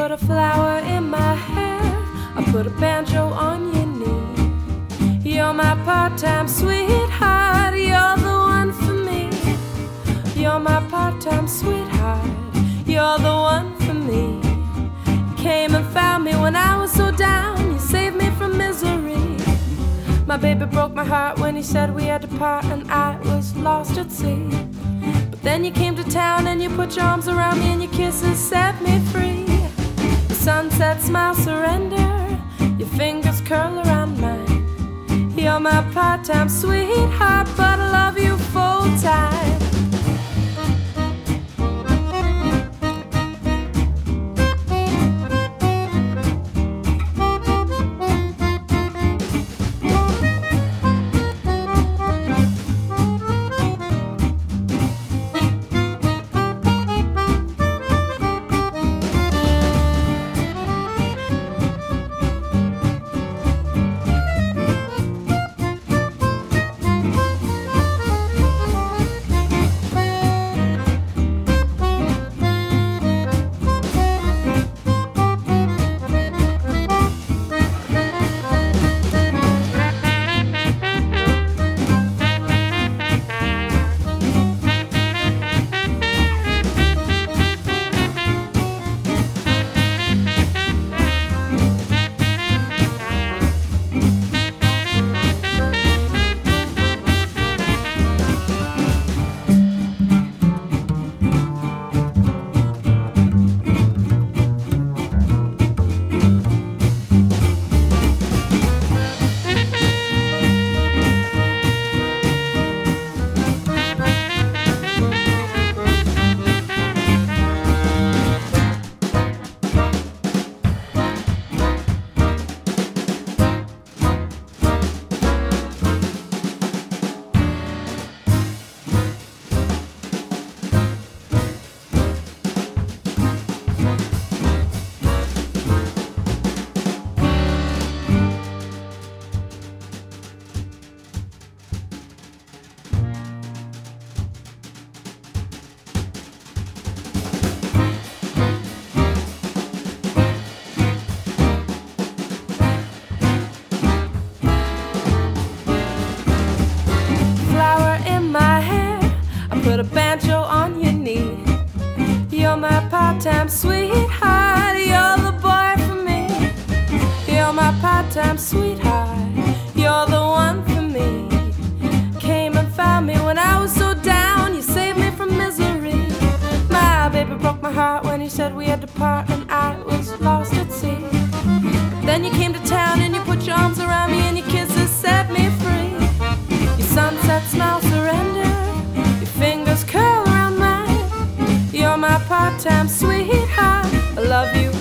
put a flower in my hair, I put a banjo on your knee. You're my part-time sweetheart, you're the one for me. You're my part-time sweetheart, you're the one for me. You came and found me when I was so down, you saved me from misery. My baby broke my heart when he said we had to part, and I was lost at sea. But then you came to town and you put your arms around me and your kisses set me free. The sunset smile surrender, your fingers curl around mine. You're my part-time sweetheart, but I love you full-time. Put a banjo on your knee. You're my part-time sweetheart, you're the boy for me. You're my part-time sweetheart, you're the one for me. Came and found me when I was so down, you saved me from misery. My baby broke my heart when he said we had to part, and I was lost at sea. Then you came to town and you put your arms around me and your kisses set me free. Your sunset smile surrender, fingers curl around mine. You're my part-time sweetheart, I love you